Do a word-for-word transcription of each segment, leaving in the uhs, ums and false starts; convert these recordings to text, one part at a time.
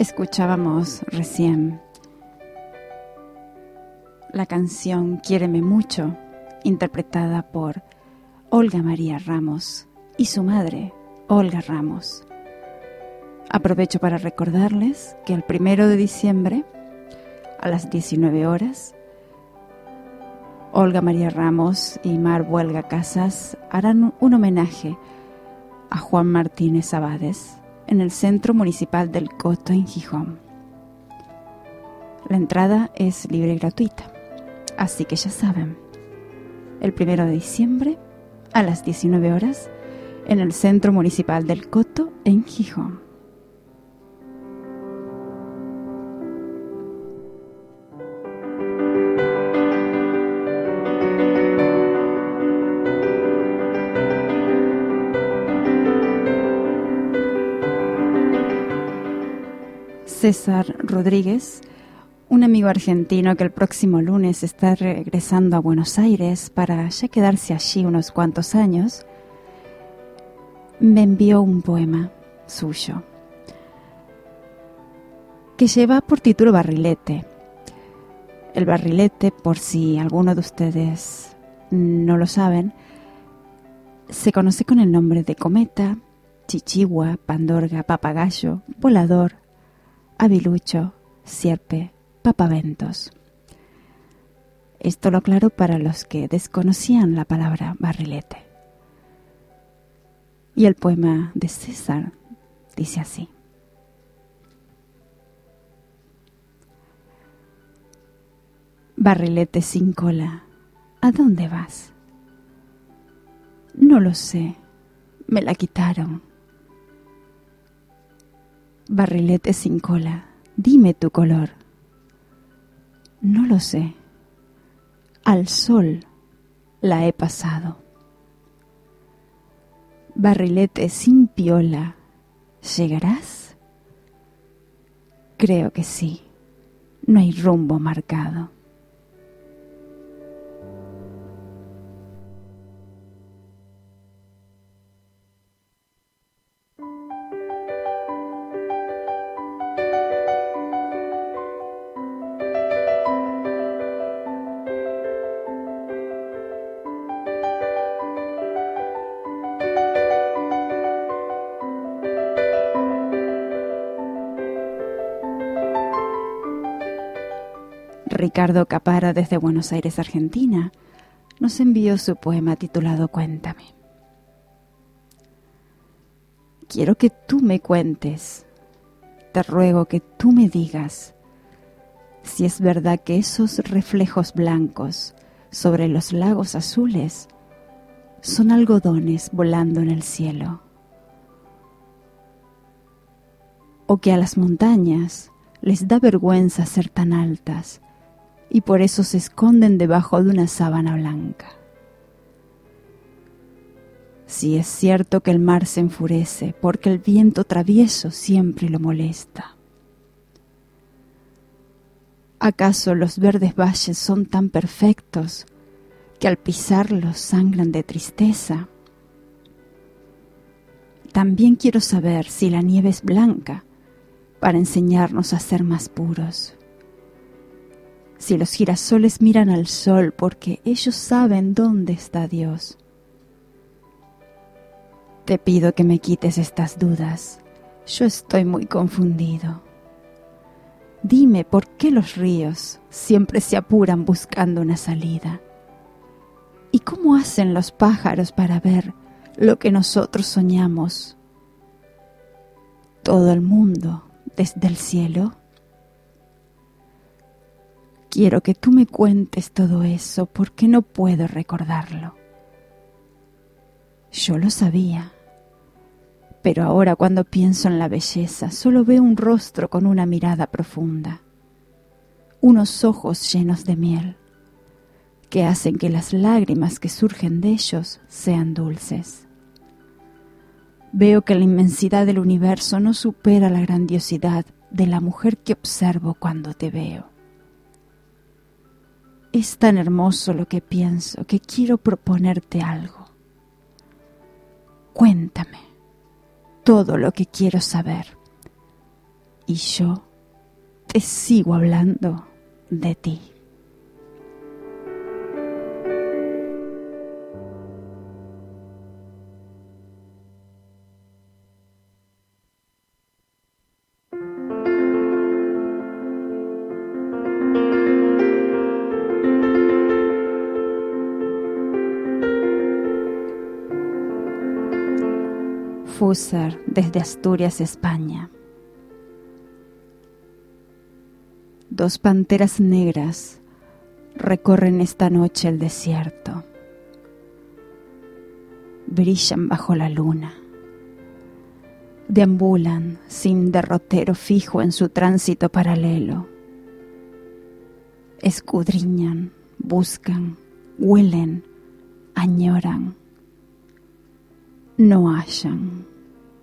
Escuchábamos recién la canción Quiéreme Mucho, interpretada por Olga María Ramos y su madre, Olga Ramos. Aprovecho para recordarles que el primero de diciembre, a las diecinueve horas, Olga María Ramos y Mar Buelga Casas harán un homenaje a Juan Martínez Abades en el Centro Municipal del Coto, en Gijón. La entrada es libre y gratuita, así que ya saben, el primero de diciembre a las diecinueve horas en el Centro Municipal del Coto, en Gijón. César Rodríguez, un amigo argentino que el próximo lunes está regresando a Buenos Aires para ya quedarse allí unos cuantos años, me envió un poema suyo que lleva por título Barrilete. El barrilete, por si alguno de ustedes no lo saben, se conoce con el nombre de cometa, chichigua, pandorga, papagayo, volador, avilucho, sierpe, papaventos. Esto lo aclaro para los que desconocían la palabra barrilete. Y el poema de César dice así: Barrilete sin cola, ¿a dónde vas? No lo sé, me la quitaron. Barrilete sin cola, dime tu color. No lo sé, al sol la he pasado. Barrilete sin piola, ¿llegarás? Creo que sí, no hay rumbo marcado. Ricardo Capara, desde Buenos Aires, Argentina, nos envió su poema titulado Cuéntame. Quiero que tú me cuentes, te ruego que tú me digas si es verdad que esos reflejos blancos sobre los lagos azules son algodones volando en el cielo, o que a las montañas les da vergüenza ser tan altas y por eso se esconden debajo de una sábana blanca. Si es cierto que el mar se enfurece porque el viento travieso siempre lo molesta. ¿Acaso los verdes valles son tan perfectos que al pisarlos sangran de tristeza? También quiero saber si la nieve es blanca para enseñarnos a ser más puros. Si los girasoles miran al sol porque ellos saben dónde está Dios. Te pido que me quites estas dudas, yo estoy muy confundido. Dime por qué los ríos siempre se apuran buscando una salida. ¿Y cómo hacen los pájaros para ver lo que nosotros soñamos? Todo el mundo desde el cielo. Quiero que tú me cuentes todo eso porque no puedo recordarlo. Yo lo sabía, pero ahora cuando pienso en la belleza solo veo un rostro con una mirada profunda, unos ojos llenos de miel que hacen que las lágrimas que surgen de ellos sean dulces. Veo que la inmensidad del universo no supera la grandiosidad de la mujer que observo cuando te veo. Es tan hermoso lo que pienso que quiero proponerte algo. Cuéntame todo lo que quiero saber y yo te sigo hablando de ti. Fusser, desde Asturias, España. Dos panteras negras recorren esta noche el desierto. Brillan bajo la luna. Deambulan sin derrotero fijo en su tránsito paralelo. Escudriñan, buscan, huelen, añoran. No hallan.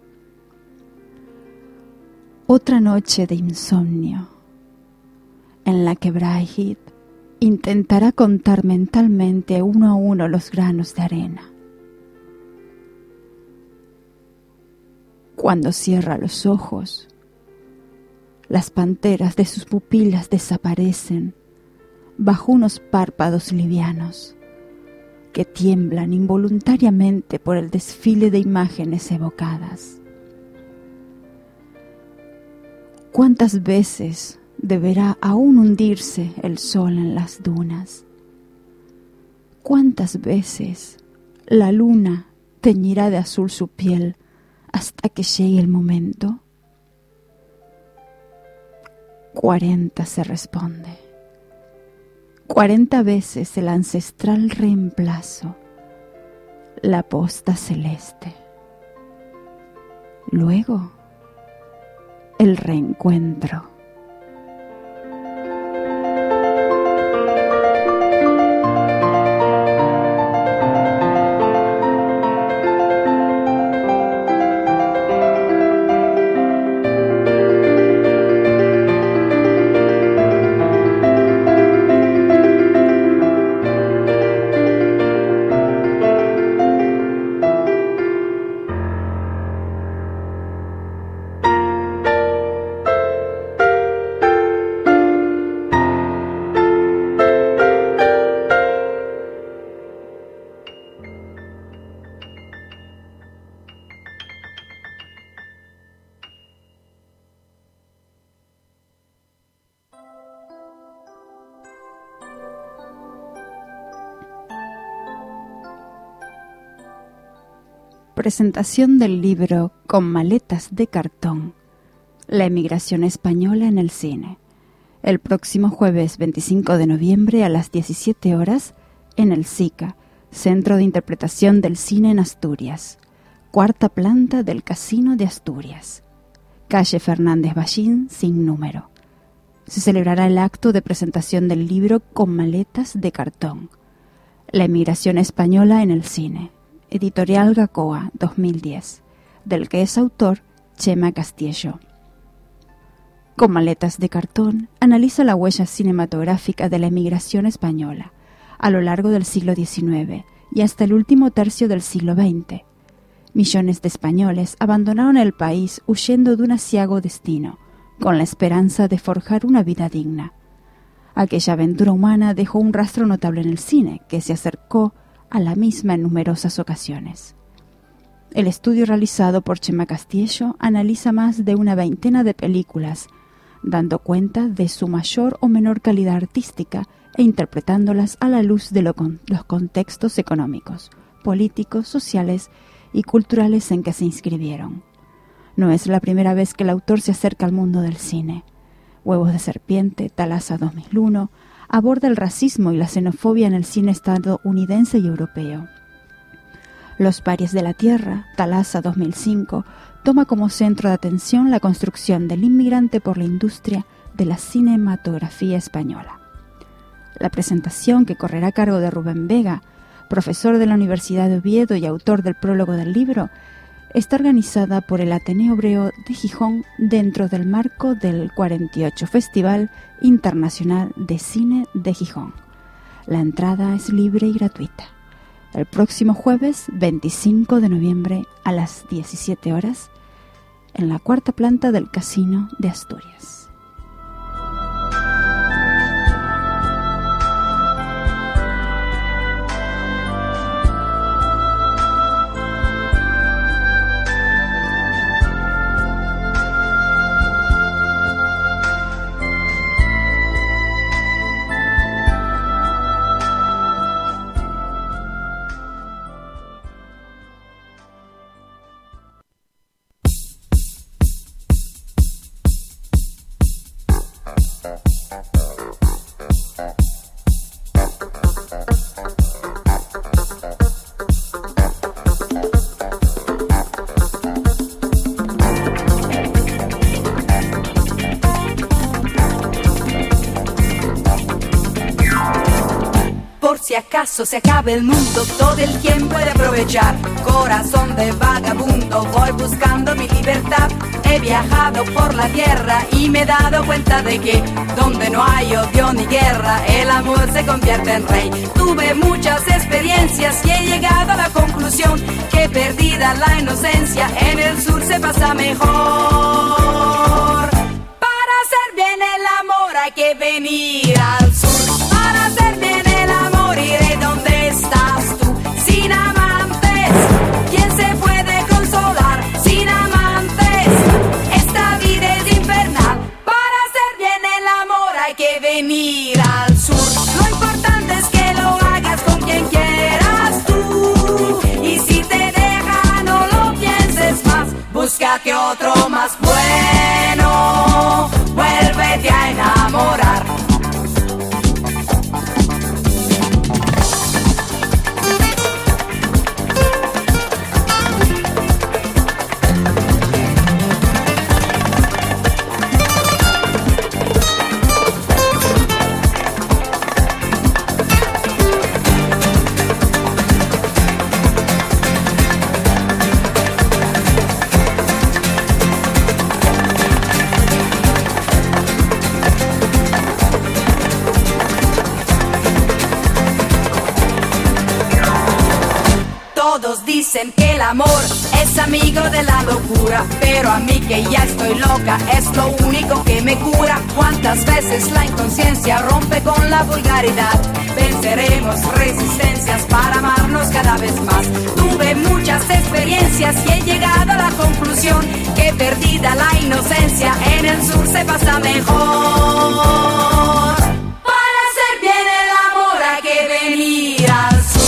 Otra noche de insomnio en la que Brahid intentará contar mentalmente uno a uno los granos de arena. Cuando cierra los ojos, las panteras de sus pupilas desaparecen bajo unos párpados livianos que tiemblan involuntariamente por el desfile de imágenes evocadas. ¿Cuántas veces deberá aún hundirse el sol en las dunas? ¿Cuántas veces la luna teñirá de azul su piel hasta que llegue el momento? Cuarenta, se responde. Cuarenta veces el ancestral reemplazo, la posta celeste. Luego, el reencuentro. Presentación del libro Con maletas de cartón, la emigración española en el cine, el próximo jueves veinticinco de noviembre a las diecisiete horas en el SICA, Centro de Interpretación del Cine en Asturias, cuarta planta del Casino de Asturias, calle Fernández Ballín, sin número. Se celebrará el acto de presentación del libro Con maletas de cartón, la emigración española en el cine, Editorial Gacoa, dos mil diez, del que es autor Chema Castillo. Con maletas de cartón analiza la huella cinematográfica de la emigración española a lo largo del siglo diecinueve y hasta el último tercio del siglo veinte. Millones de españoles abandonaron el país huyendo de un aciago destino, con la esperanza de forjar una vida digna. Aquella aventura humana dejó un rastro notable en el cine, que se acercó a la misma en numerosas ocasiones. El estudio realizado por Chema Castillo analiza más de una veintena de películas, dando cuenta de su mayor o menor calidad artística e interpretándolas a la luz de lo con, los contextos económicos, políticos, sociales y culturales en que se inscribieron. No es la primera vez que el autor se acerca al mundo del cine. Huevos de serpiente, Thalassa dos mil uno, aborda el racismo y la xenofobia en el cine estadounidense y europeo. Los parias de la tierra, Thalassa dos mil cinco, toma como centro de atención la construcción del inmigrante por la industria de la cinematografía española. La presentación, que correrá a cargo de Rubén Vega, profesor de la Universidad de Oviedo y autor del prólogo del libro, está organizada por el Ateneo Obrero de Gijón dentro del marco del cuarenta y ocho Festival Internacional de Cine de Gijón. La entrada es libre y gratuita. El próximo jueves veinticinco de noviembre a las diecisiete horas en la cuarta planta del Casino de Asturias. Si acaso se acaba el mundo, todo el tiempo he de aprovechar. Corazón de vagabundo, voy buscando mi libertad. He viajado por la tierra y me he dado cuenta de que donde no hay odio ni guerra, el amor se convierte en rey. Tuve muchas experiencias y he llegado a la conclusión que perdida la inocencia, en el sur se pasa mejor. Para hacer bien el amor hay que venir al sur. Para hacer bien el amor iré donde estás tú. Sin amantes, ¿quién se puede consolar? Sin amantes, esta vida es infernal. Para hacer bien el amor hay que venir al sur. Lo importante es que lo hagas con quien quieras tú. Y si te deja no lo pienses más, búscate otro más bueno. Vuélvete a enamorar. Todos dicen que el amor es amigo de la locura, pero a mí que ya estoy loca es lo único que me cura. Cuántas veces la inconsciencia rompe con la vulgaridad. Venceremos resistencias para amarnos cada vez más. Tuve muchas experiencias y he llegado a la conclusión que perdida la inocencia, en el sur se pasa mejor. Para hacer bien el amor hay que venir al sur.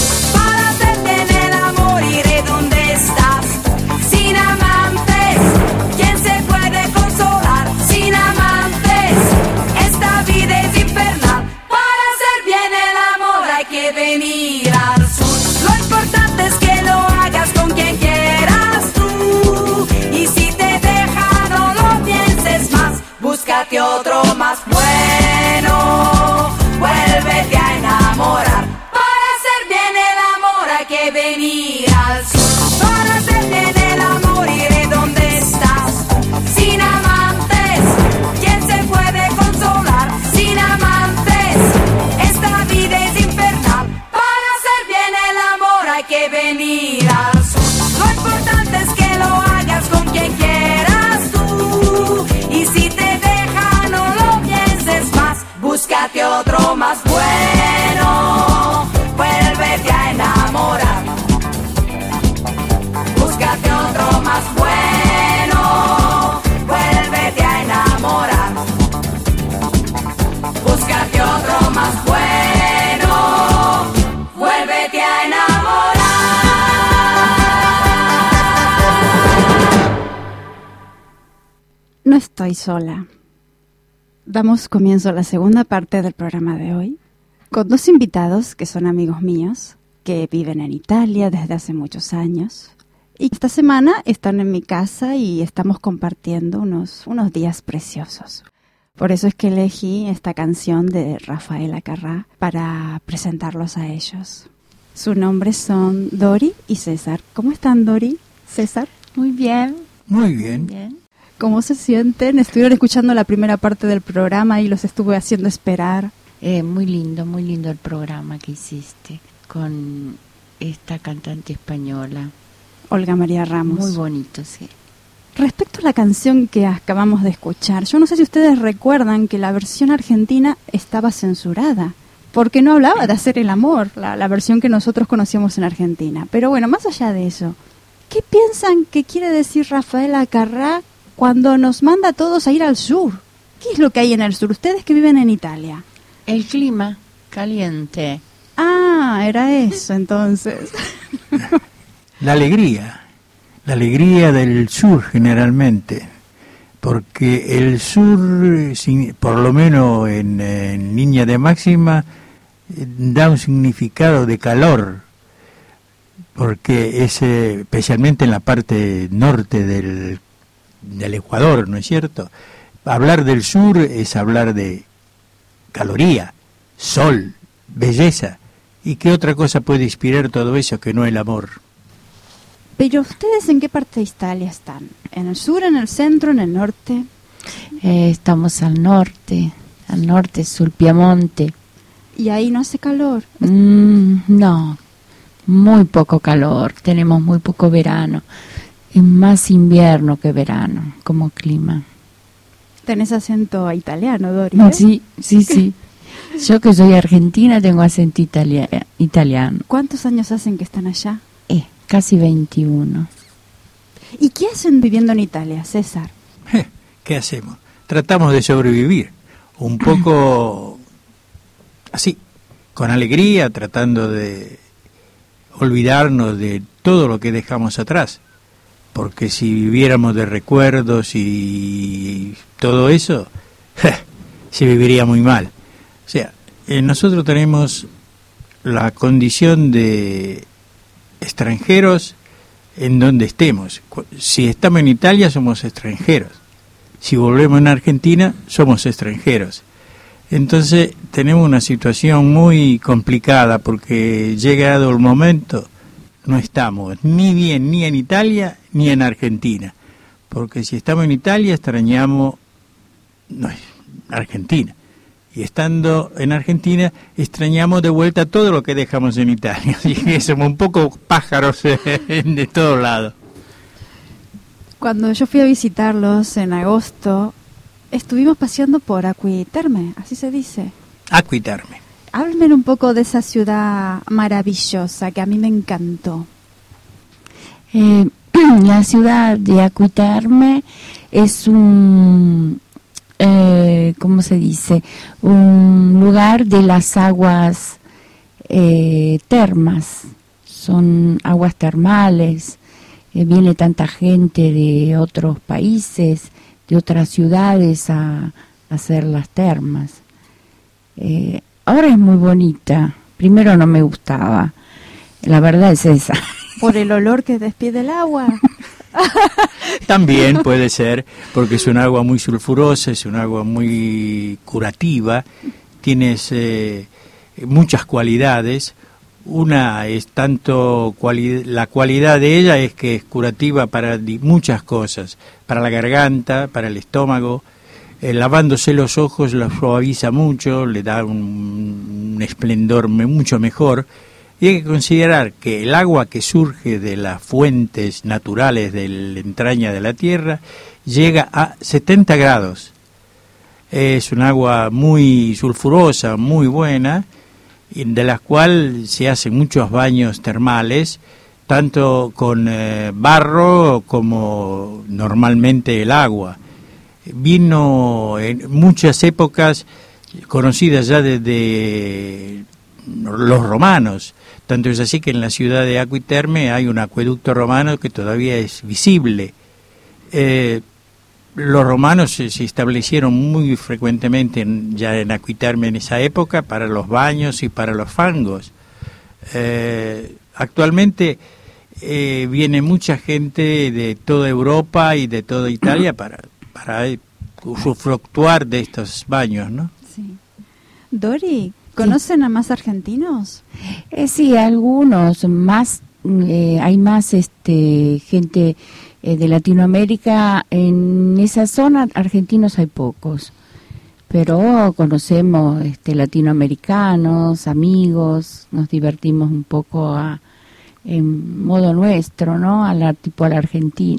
Venir al sur. Lo importante es que lo hagas con quien quieras tú. Y si te deja no lo pienses más, búscate otro más bueno. Vuélvete a enamorar. Para hacer bien el amor hay que venir al sur. Para hacer bien el amor iré donde estás. Sin amantes, ¿quién se puede consolar? Sin amantes, esta vida es infernal. Hay que venir al sur. Lo importante es que lo hagas con quien quieras tú. Y si te deja no lo pienses más, búscate otro más bueno. Vuélvete a enamorar. Búscate otro más bueno. Vuélvete a enamorar. Búscate otro más bueno. Vuélvete a enamorar. No estoy sola. Damos comienzo a la segunda parte del programa de hoy con dos invitados que son amigos míos, que viven en Italia desde hace muchos años. Y esta semana están en mi casa y estamos compartiendo unos, unos días preciosos. Por eso es que elegí esta canción de Rafael Acarrá para presentarlos a ellos. Sus nombres son Dori y César. ¿Cómo están, Dori? ¿César? Muy bien. Muy bien. bien. ¿Cómo se sienten? Estuvieron escuchando la primera parte del programa y los estuve haciendo esperar. Eh, muy lindo, muy lindo el programa que hiciste con esta cantante española. Olga María Ramos. Muy bonito, sí. Respecto a la canción que acabamos de escuchar, yo no sé si ustedes recuerdan que la versión argentina estaba censurada, porque no hablaba de hacer el amor, la, la versión que nosotros conocíamos en Argentina. Pero bueno, más allá de eso, ¿qué piensan que quiere decir Rafael Acarrá cuando nos manda a todos a ir al sur? ¿Qué es lo que hay en el sur? Ustedes que viven en Italia. El clima caliente. Ah, era eso entonces. La alegría, la alegría del sur generalmente, porque el sur, por lo menos en, en línea de máxima, da un significado de calor, porque es eh, especialmente en la parte norte del, del Ecuador, ¿no es cierto? Hablar del sur es hablar de caloría, sol, belleza. ¿Y qué otra cosa puede inspirar todo eso que no el amor? Pero ustedes, ¿en qué parte de Italia están? ¿En el sur, en el centro, en el norte? Eh, estamos al norte, al norte, sul Piemonte. ¿Y ahí no hace calor? Mm, no, muy poco calor, tenemos muy poco verano. Es más invierno que verano como clima. Tenés acento italiano, Dori, ¿eh? Sí, sí, sí. Yo que soy argentina tengo acento italia- italiano. ¿Cuántos años hacen que están allá? Eh, casi veintiuno. ¿Y qué hacen viviendo en Italia, César? ¿Qué hacemos? Tratamos de sobrevivir, un poco así, con alegría, tratando de olvidarnos de todo lo que dejamos atrás, porque si viviéramos de recuerdos y todo eso, se viviría muy mal. O sea, eh, nosotros tenemos la condición de extranjeros en donde estemos. Si estamos en Italia somos extranjeros, si volvemos en Argentina somos extranjeros. Entonces tenemos una situación muy complicada porque llegado el momento no estamos ni bien ni en Italia ni en Argentina, porque si estamos en Italia extrañamos no, Argentina. Y estando en Argentina, extrañamos de vuelta todo lo que dejamos en Italia. Así que somos un poco pájaros de todos lados. Cuando yo fui a visitarlos en agosto, estuvimos paseando por Acquiterme, así se dice. Acquiterme. Háblenme un poco de esa ciudad maravillosa que a mí me encantó. Eh, la ciudad de Acquiterme es un... Eh, ¿cómo se dice? Un lugar de las aguas eh, termas, son aguas termales, eh, viene tanta gente de otros países, de otras ciudades a, a hacer las termas. Eh, ahora es muy bonita, primero no me gustaba, la verdad es esa. ¿Por el olor que despide el agua? También puede ser, porque es un agua muy sulfurosa, es un agua muy curativa, tienes eh, muchas cualidades. Una es tanto, cuali- la cualidad de ella es que es curativa para di- muchas cosas, para la garganta, para el estómago, eh, lavándose los ojos lo suaviza mucho, le da un, un esplendor me- mucho mejor. Y hay que considerar que el agua que surge de las fuentes naturales de la entraña de la tierra llega a setenta grados. Es un agua muy sulfurosa, muy buena, y de la cual se hacen muchos baños termales, tanto con eh, barro como normalmente el agua. Vino en muchas épocas conocidas ya desde los romanos. Tanto es así que en la ciudad de Acquiterme hay un acueducto romano que todavía es visible. Eh, los romanos se, se establecieron muy frecuentemente en, ya en Acquiterme en esa época para los baños y para los fangos. Eh, actualmente eh, viene mucha gente de toda Europa y de toda Italia para, para usufructuar de estos baños, ¿no? Sí. Dori, ¿conocen a más argentinos? Eh, sí, algunos más, eh, hay más este gente eh, de Latinoamérica. En esa zona argentinos hay pocos, pero conocemos este latinoamericanos, amigos, nos divertimos un poco a, en modo nuestro, ¿no? A la, tipo a la Argentina. ¿Y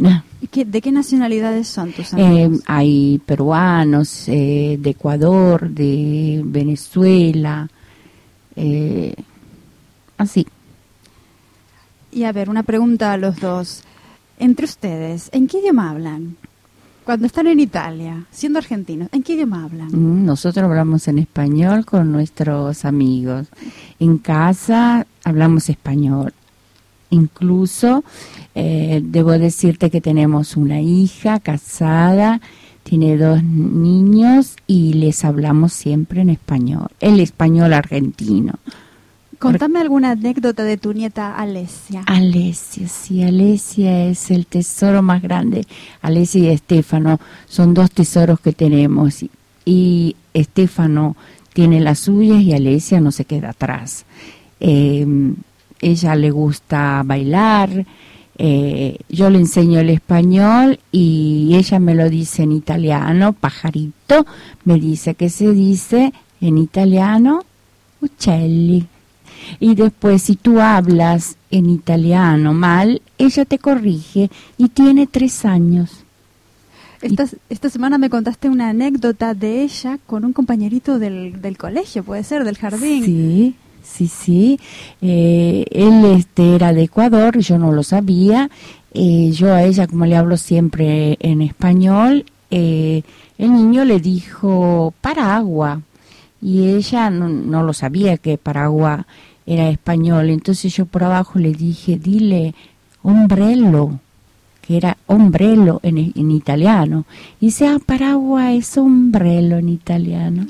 ¿Qué, ¿De qué nacionalidades son tus Eh, amigos? hay peruanos, eh, de Ecuador, de Venezuela, eh, así. Y a ver, una pregunta a los dos. Entre ustedes, ¿en qué idioma hablan? Cuando están en Italia, siendo argentinos, ¿en qué idioma hablan? Mm, Nosotros hablamos en español con nuestros amigos. En casa hablamos español. Incluso eh, debo decirte que tenemos una hija casada, tiene dos niños y les hablamos siempre en español, el español argentino. Contame alguna anécdota de tu nieta Alesia. Alesia, sí, Alesia es el tesoro más grande. Alesia y Estefano son dos tesoros que tenemos. Y, y Estefano tiene las suyas y Alesia no se queda atrás. Eh, ella le gusta bailar, eh, yo le enseño el español y ella me lo dice en italiano, pajarito, me dice que se dice en italiano uccelli. Y después, si tú hablas en italiano mal, ella te corrige y tiene tres años. Esta, esta semana me contaste una anécdota de ella con un compañerito del, del colegio, puede ser, del jardín. Sí, sí, sí. Eh, él este, era de Ecuador, yo no lo sabía. Eh, yo a ella, como le hablo siempre en español, eh, el niño le dijo Paragua. Y ella no, no lo sabía que Paragua era español. Entonces yo por abajo le dije, dile ombrello, que era ombrello en, en italiano. Y dice, ah, Paragua es ombrello en italiano.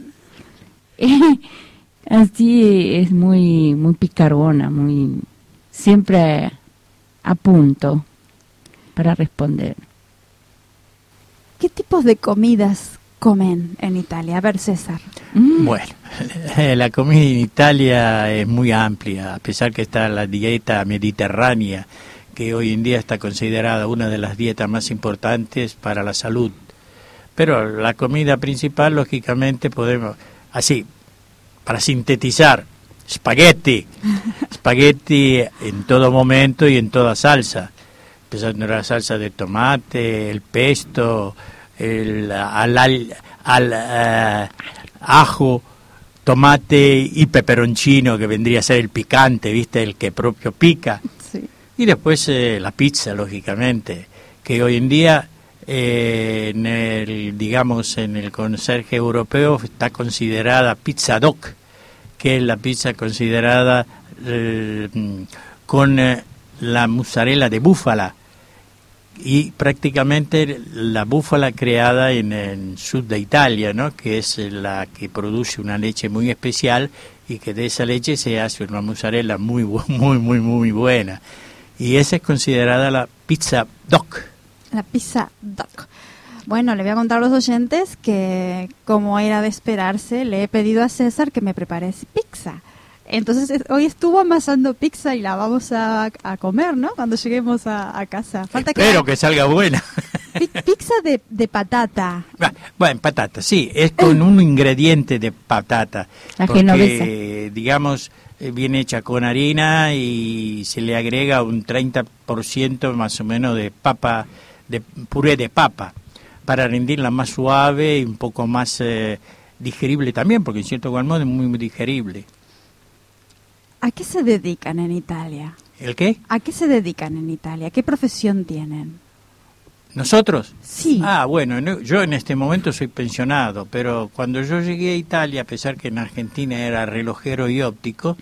Así es muy, muy picarona, muy siempre a punto para responder. ¿Qué tipos de comidas comen en Italia? A ver, César. Mm. Bueno, la comida en Italia es muy amplia, a pesar que está la dieta mediterránea, que hoy en día está considerada una de las dietas más importantes para la salud. Pero la comida principal, lógicamente, podemos, así, para sintetizar, espagueti, espagueti en todo momento y en toda salsa, empezando la salsa de tomate, el pesto, el al, al, al uh, ajo, tomate y peperoncino, que vendría a ser el picante, ¿viste? El que propio pica. Sí. Y después eh, la pizza, lógicamente, que hoy en día, eh, en el, digamos, en el conserje europeo está considerada pizza doc, que es la pizza considerada eh, con eh, la mozzarella de búfala, y prácticamente la búfala creada en el sur de Italia, ¿no? Que es la que produce una leche muy especial y que de esa leche se hace una mozzarella muy, muy, muy, muy buena. Y esa es considerada la pizza doc. La pizza doc. Bueno, le voy a contar a los oyentes que, como era de esperarse, le he pedido a César que me prepare pizza. Entonces es, hoy estuvo amasando pizza y la vamos a, a comer, ¿no? Cuando lleguemos a, a casa. Falta Espero que, que salga buena. pi- pizza de, de patata. Bueno, patata, sí, es con un ingrediente de patata. La porque, genovesa. digamos, eh, viene hecha con harina y se le agrega un treinta por ciento más o menos de papa, de puré de papa, para rendirla más suave y un poco más eh, digerible también, porque en cierto modo es muy, muy digerible. ¿A qué se dedican en Italia? ¿El qué? ¿A qué se dedican en Italia? ¿Qué profesión tienen? ¿Nosotros? Sí. Ah, bueno, no, yo en este momento soy pensionado, pero cuando yo llegué a Italia, a pesar que en Argentina era relojero y óptico,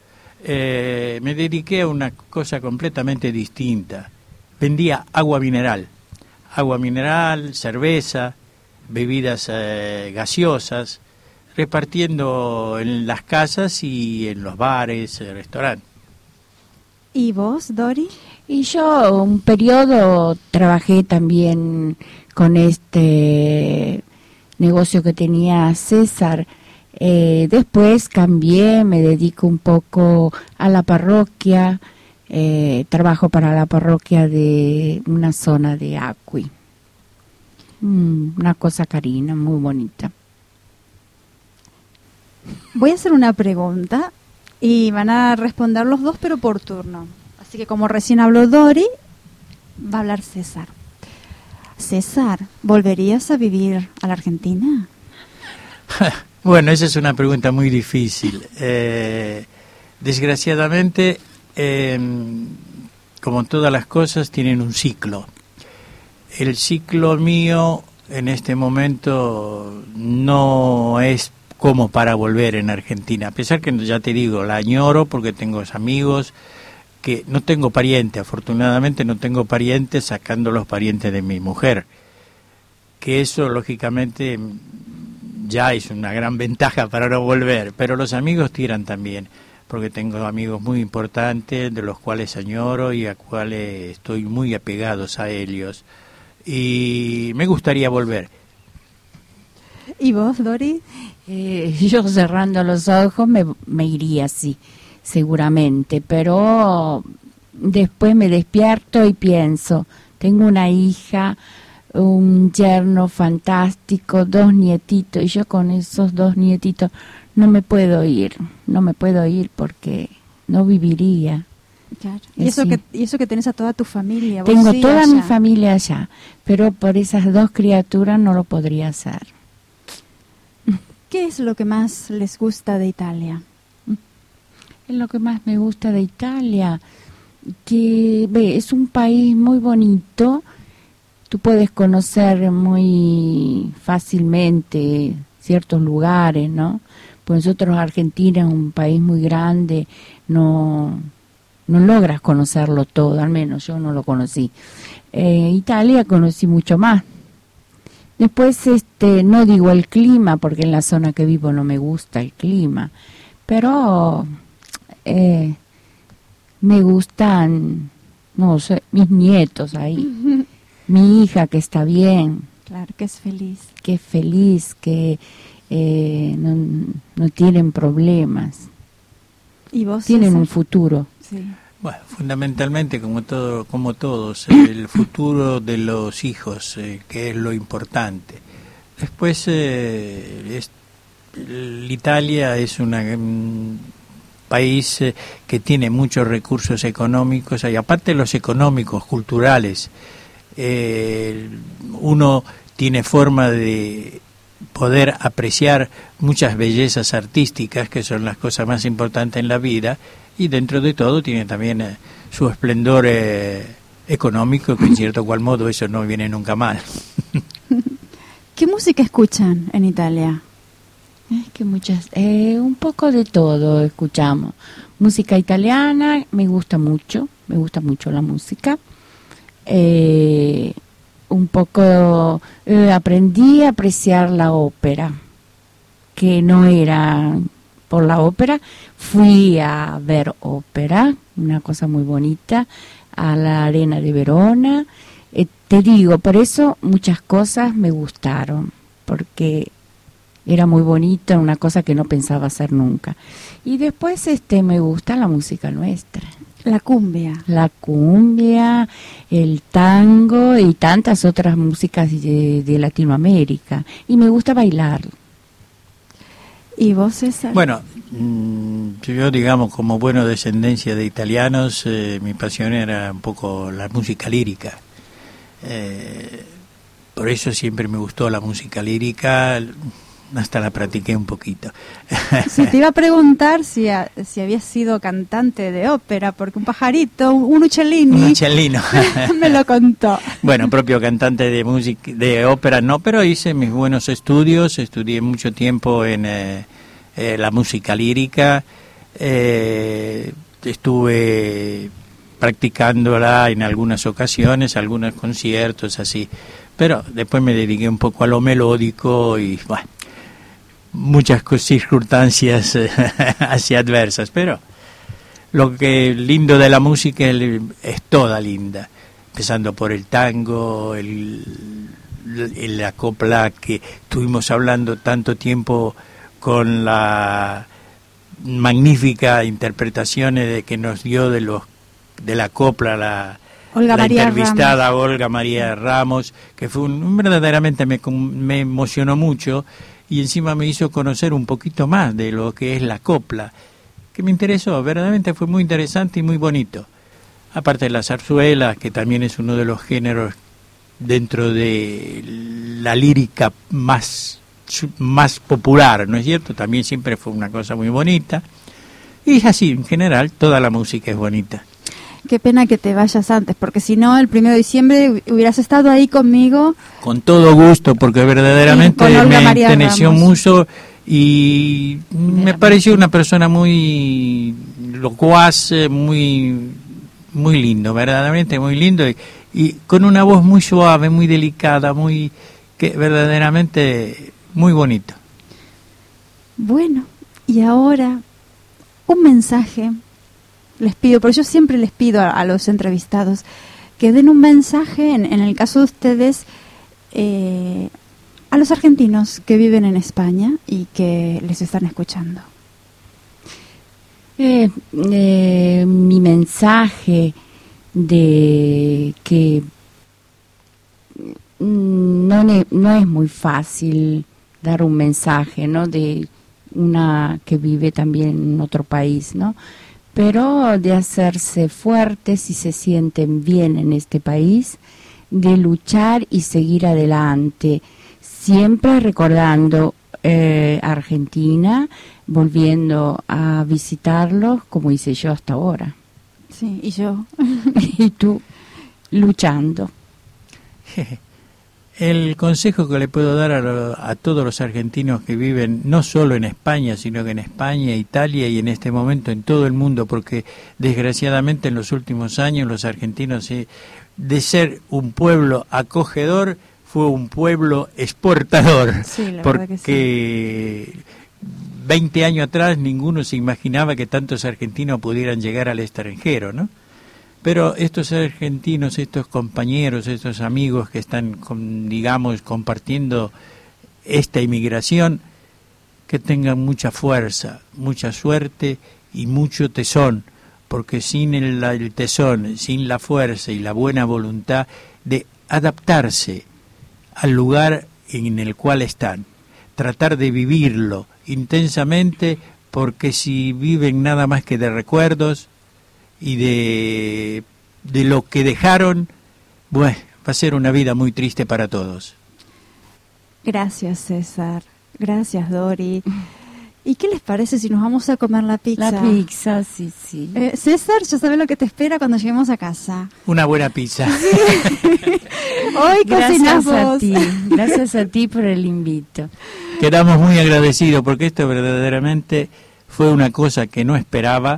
eh, me dediqué a una cosa completamente distinta. Vendía agua mineral, agua mineral, cerveza, bebidas eh, gaseosas, repartiendo en las casas y en los bares, restaurantes. ¿Y vos, Dori? Y yo un periodo trabajé también con este negocio que tenía César. Eh, después cambié, me dedico un poco a la parroquia. Eh, trabajo para la parroquia de una zona de Acqui. Mm, una cosa carina, muy bonita. Voy a hacer una pregunta y van a responder los dos, pero por turno. Así que como recién habló Dori, va a hablar César. César, ¿volverías a vivir a la Argentina? Bueno, esa es una pregunta muy difícil. Eh, desgraciadamente, eh, como todas las cosas, tienen un ciclo. El ciclo mío en este momento no es como para volver en Argentina, a pesar que ya te digo, la añoro porque tengo amigos, que no tengo pariente, afortunadamente no tengo parientes, sacando los parientes de mi mujer, que eso lógicamente ya es una gran ventaja para no volver, pero los amigos tiran también, porque tengo amigos muy importantes, de los cuales añoro y a cuales estoy muy apegados a ellos, y me gustaría volver. ¿Y vos, Dori? Eh, yo cerrando los ojos me, me iría, sí, seguramente, pero después me despierto y pienso, tengo una hija, un yerno fantástico, dos nietitos, y yo con esos dos nietitos no me puedo ir, no me puedo ir porque no viviría. Claro. Y eso, que, y eso que tenés a toda tu familia. ¿Vos Tengo sí, toda allá? mi familia allá, pero por esas dos criaturas no lo podría hacer. ¿Qué es lo que más les gusta de Italia? Es lo que más me gusta de Italia, que ve, es un país muy bonito, tú puedes conocer muy fácilmente ciertos lugares, ¿no? Pues nosotros Argentina es un país muy grande, no, no logras conocerlo todo, al menos yo no lo conocí. Eh, Italia conocí mucho más. Después, este, no digo el clima, porque en la zona que vivo no me gusta el clima, pero eh, me gustan, no sé, mis nietos ahí, mi hija que está bien. Claro, que es feliz. Que es feliz, que eh, no, no tienen problemas. ¿Y vos, tienen César? Un futuro. Sí. Bueno, fundamentalmente, como todo, como todos, el futuro de los hijos, eh, que es lo importante. Después, eh, es, Italia es una, un país eh, que tiene muchos recursos económicos, y aparte los económicos, culturales, eh, uno tiene forma de poder apreciar muchas bellezas artísticas, que son las cosas más importantes en la vida, y dentro de todo tiene también eh, su esplendor eh, económico, que en cierto cual modo eso no viene nunca mal. ¿Qué música escuchan en Italia? Es que muchas, eh, un poco de todo escuchamos. Música italiana, me gusta mucho, me gusta mucho la música. Eh, un poco eh, aprendí a apreciar la ópera, que no era por la ópera, fui a ver ópera, una cosa muy bonita, a la Arena de Verona. Eh, te digo, por eso muchas cosas me gustaron, porque era muy bonita, una cosa que no pensaba hacer nunca. Y después este me gusta la música nuestra. La cumbia. La cumbia, el tango y tantas otras músicas de, de Latinoamérica. Y me gusta bailar. ¿Y vos, César? Bueno, yo digamos, como buena descendencia de italianos, eh, mi pasión era un poco la música lírica. Eh, por eso siempre me gustó la música lírica, hasta la practiqué un poquito. Se te iba a preguntar si, a, si habías sido cantante de ópera, porque un pajarito, un uccellini, Un uccellino. me lo contó. Bueno, propio cantante de música, de ópera no, pero hice mis buenos estudios, estudié mucho tiempo en eh, eh, la música lírica, eh, estuve practicándola en algunas ocasiones, algunos conciertos así, pero después me dediqué un poco a lo melódico y bueno, muchas circunstancias así adversas, pero lo que lindo de la música es, es toda linda, empezando por el tango, el, el, la copla que estuvimos hablando tanto tiempo con la magnífica interpretación de, que nos dio de los de la copla la, Olga la María entrevistada Ramos. Olga María Ramos, que fue un, verdaderamente me, me emocionó mucho y encima me hizo conocer un poquito más de lo que es la copla, que me interesó, verdaderamente fue muy interesante y muy bonito. Aparte de la zarzuela, que también es uno de los géneros dentro de la lírica más, más popular, ¿no es cierto? También siempre fue una cosa muy bonita. Y es así, en general, toda la música es bonita. Qué pena que te vayas antes, porque si no, el primero de diciembre hubieras estado ahí conmigo. Con todo gusto, porque verdaderamente me enteneció mucho y me pareció una persona muy locuaz, muy, muy lindo, verdaderamente muy lindo, y, y con una voz muy suave, muy delicada, muy que verdaderamente muy bonito. Bueno, y ahora un mensaje. Les pido, pero yo siempre les pido a, a los entrevistados que den un mensaje, en, en el caso de ustedes, eh, a los argentinos que viven en España y que les están escuchando. Eh, eh, mi mensaje de que no, ne, no es muy fácil dar un mensaje, ¿no? De una que vive también en otro país, ¿no? Pero de hacerse fuertes si se sienten bien en este país, de luchar y seguir adelante, siempre recordando eh, Argentina, volviendo a visitarlos como hice yo hasta ahora. Sí, y yo. Y tú, luchando. El consejo que le puedo dar a, lo, a todos los argentinos que viven no solo en España, sino que en España, Italia y en este momento en todo el mundo, porque desgraciadamente en los últimos años los argentinos, eh, de ser un pueblo acogedor, fue un pueblo exportador, sí, la porque verdad que sí. veinte años atrás ninguno se imaginaba que tantos argentinos pudieran llegar al extranjero, ¿no? Pero estos argentinos, estos compañeros, estos amigos que están, con, digamos, compartiendo esta inmigración, que tengan mucha fuerza, mucha suerte y mucho tesón, porque sin el, el tesón, sin la fuerza y la buena voluntad de adaptarse al lugar en el cual están, tratar de vivirlo intensamente, porque si viven nada más que de recuerdos, y de, de lo que dejaron, bueno, va a ser una vida muy triste para todos. Gracias, César. Gracias, Dori. ¿Y qué les parece si nos vamos a comer la pizza? La pizza, sí, sí. Eh, César, ya sabes lo que te espera cuando lleguemos a casa. Una buena pizza. Hoy gracias cocinamos. a ti, gracias a ti por el invito. Quedamos muy agradecidos porque esto verdaderamente fue una cosa que no esperaba.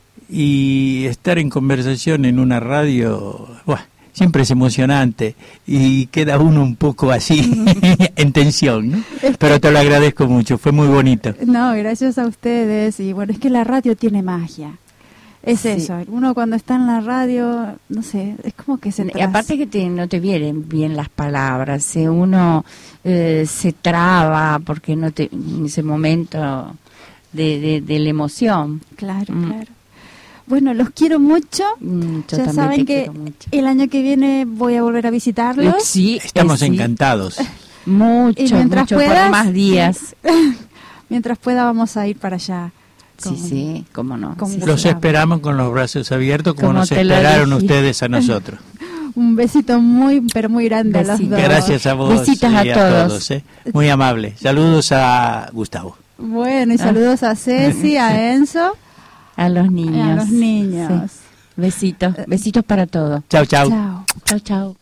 Y estar en conversación en una radio, bueno, siempre es emocionante y queda uno un poco así, en tensión, ¿no? Pero te lo agradezco mucho, fue muy bonito. No, gracias a ustedes. Y bueno, es que la radio tiene magia. Es sí. Eso, uno cuando está en la radio, no sé, es como que se... Y aparte que te, no te vienen bien las palabras, eh, uno eh, se traba porque no te en ese momento de, de, de la emoción. Claro, mm. claro. Bueno, los quiero mucho. Mm, yo ya saben que mucho. El año que viene voy a volver a visitarlos. Sí, estamos eh, sí. encantados. Mucho, y mientras mucho puedas, por más días. Mientras pueda vamos a ir para allá. Con, sí, sí, cómo no. Con sí, los sí. esperamos con los brazos abiertos como, como nos esperaron dije. ustedes a nosotros. Un besito muy, pero muy grande Besito. a los dos. Gracias a vos. Besitos a y a todos. todos ¿eh? Muy amable. Saludos a Gustavo. Bueno, y saludos a Ceci, a Enzo. A los niños. A los niños. Sí. Besitos, besitos para todos. Chao, chao. Chao. Chao, chao.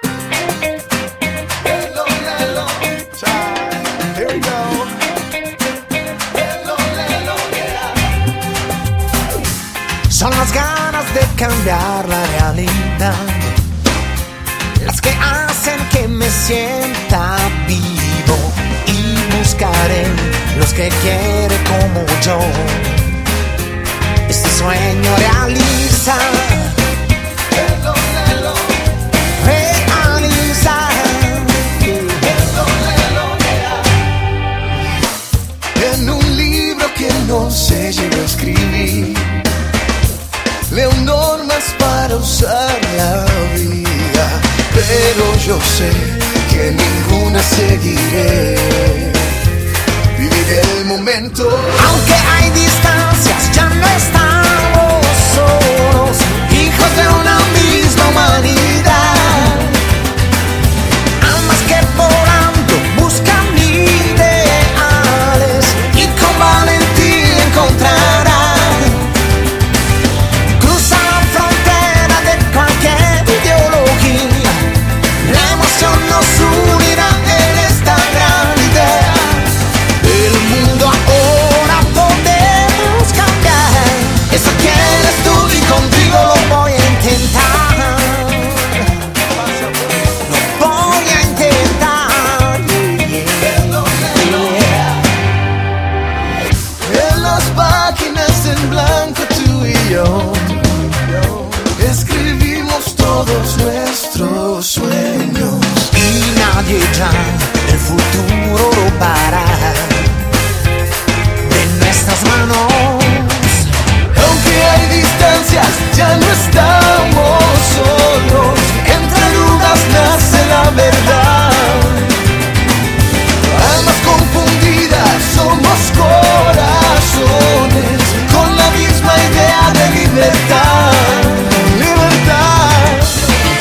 Son las ganas de cambiar la realidad las que hacen que me sienta vivo y buscaré los que quieren como yo. Este sueño realiza, realiza, en un libro que no se llegó a escribir, leo normas para usar la vida, pero yo sé que ninguna seguiré. Vivir el momento, aunque hay distancias, ya no estamos solos, hijos de una misma humanidad. nadie ya el futuro robará de nuestras manos. Aunque hay distancias, ya no estamos solos. Entre dudas nace la verdad. Almas confundidas, somos corazones con la misma idea de libertad. Libertad.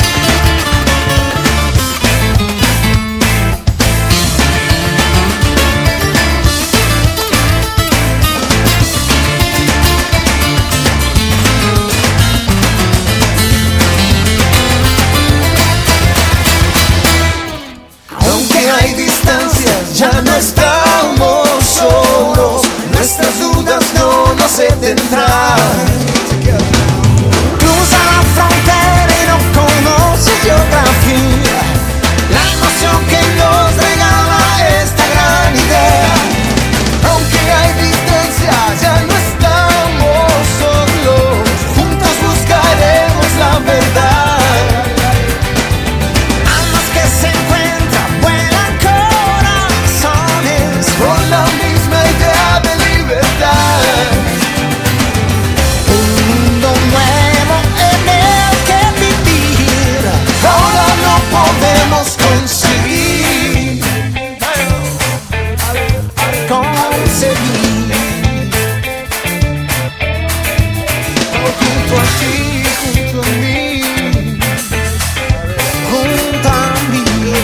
Aunque hay distancias, ya no estamos solos. Nuestras dudas no nos detendrán. Cruza la frontera y no conoces geografía. La emoción que nos regala esta gran idea. Aunque hay distancias, ya no estamos solos. Juntos buscaremos la verdad. Almas que se encuentran, vuelan corazones con la misma idea de libertad. Un mundo nuevo en el que vivir. Ahora no podemos conseguir. Conseguir. Junto a ti, junto a mí. Junto a mí.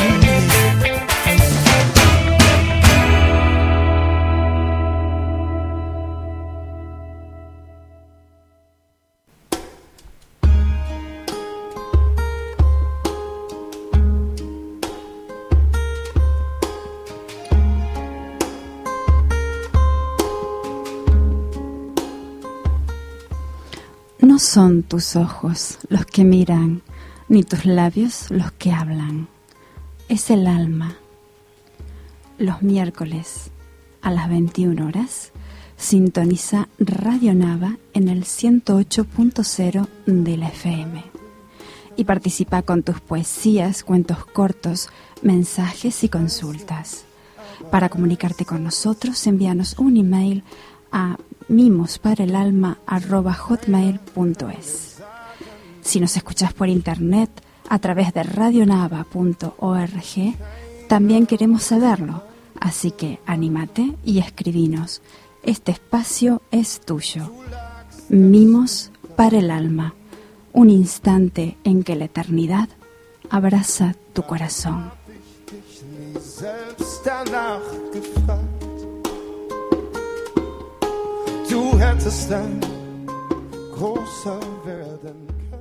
No son tus ojos los que miran, ni tus labios los que hablan. Es el alma. Los miércoles a las veintiuna horas, sintoniza Radio Nava en el ciento ocho punto cero de la F M. Y participa con tus poesías, cuentos cortos, mensajes y consultas. Para comunicarte con nosotros, envíanos un email a mimosparaelalma arroba hotmail punto es. Si nos escuchas por internet a través de radionava punto org, también queremos saberlo, así que anímate y escribinos. Este espacio es tuyo. Mimos para el alma, un instante en que la eternidad abraza tu corazón. Du hättest ein großer werden können.